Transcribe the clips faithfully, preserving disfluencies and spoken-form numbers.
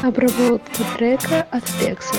Обработка трека от Пекса.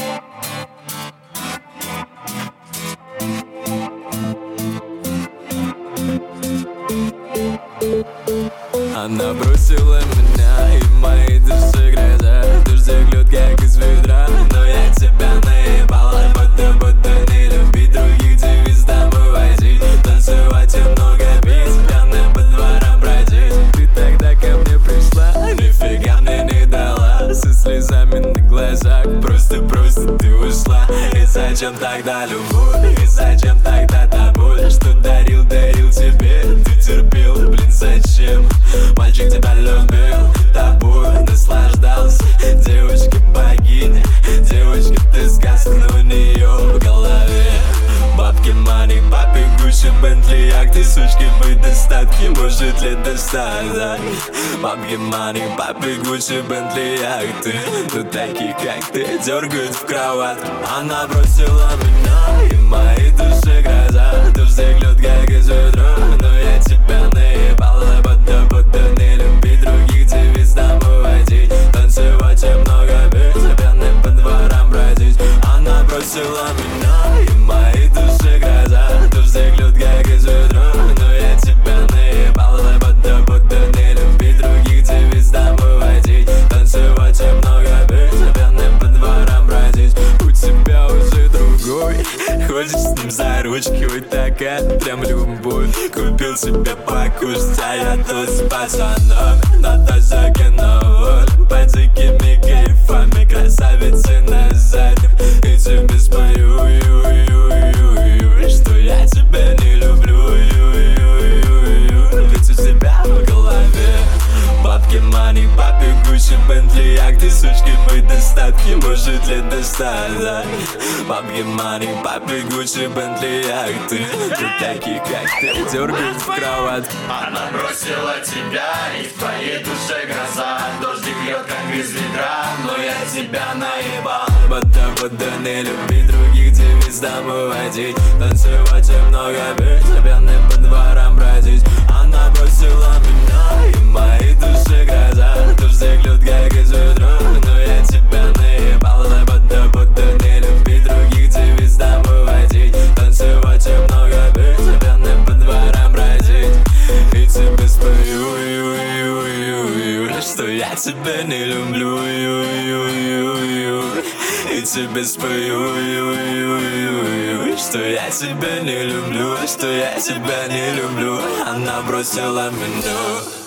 Она бросила меня, и мои души грязят. Дождик льет, как из ведра, но я тебя наебала. Будто, будто не любить других, девиз домой возить. Танцевать и много пить, пьяным по дворам бродить. Ты тогда ко мне пришла, нифига мне не дала. Со слезами на глазах, просто-просто ты ушла. И зачем тогда любовь, и зачем тогда та боль? Что дарил, дарил тебе, ты терпел, блин, зачем? Мальчик тебя любил, тобой наслаждался. Девочка богиня, девочка ты сказка, но у нее в голове бабки, мани, папи, Гуччи, Бентли, як ты, сучки, быть достатки, может ли достать? Бабки, мани, папи, Гуччи, Бентли, як ты, ну такие как ты дергают в кровать. Она бросила меня, и мои души грозят. Дождик льет, как из ведра, но я тебя наебала. Будто, будто не любить других, девиз домой водить. Танцевать и много пить, пьяным по дворам бродить. Она бросила меня, и мои души грозят. Дождик льет, как из ведра, но я тебя наебала. Будто, будто не любить других, девиз домой водить. Танцевать и много пить, пьяным по дворам бродить. У тебя уже другой, ходишь с ним за ручки, вы такая прям любовь. Купил себе покушать, а я тут с пацаном. Наташа киноволь, по дикими кайфами, красавицы на заднем. И тебе спою, ю, ю, ю, ю, что я тебя не люблю, ю, ю, ю, ю. Ведь у тебя в голове бабки, мани, папи, Гуччи, Бентли, як ты, сучки, быть достатки, может ли достать? Бабки, мани, папи, Гуччи, Бентли, як ты, ты такие как ты дергают в кровать. Она бросила тебя, и в твоей душе гроза. Дождик льет, как из ведра, но я тебя наебал. Будто, будто не любить других, девиз домой водить. Танцевать и много пить, пьяным по дворам бродить. Она бросила меня, и мои души грозят. Дождик льет, как из ведра, но я тебя наебал. Будто, будто не любить других, девиз домой водить. Танцевать и много пить, пьяным по дворам бродить. И тебе спою, ю, ю, ю, ю, что я тебя не люблю, ю, ю, ю, ю. И тебе спою, ю, ю, ю, ю, что я тебя не люблю, что я тебя не люблю. Она бросила меня.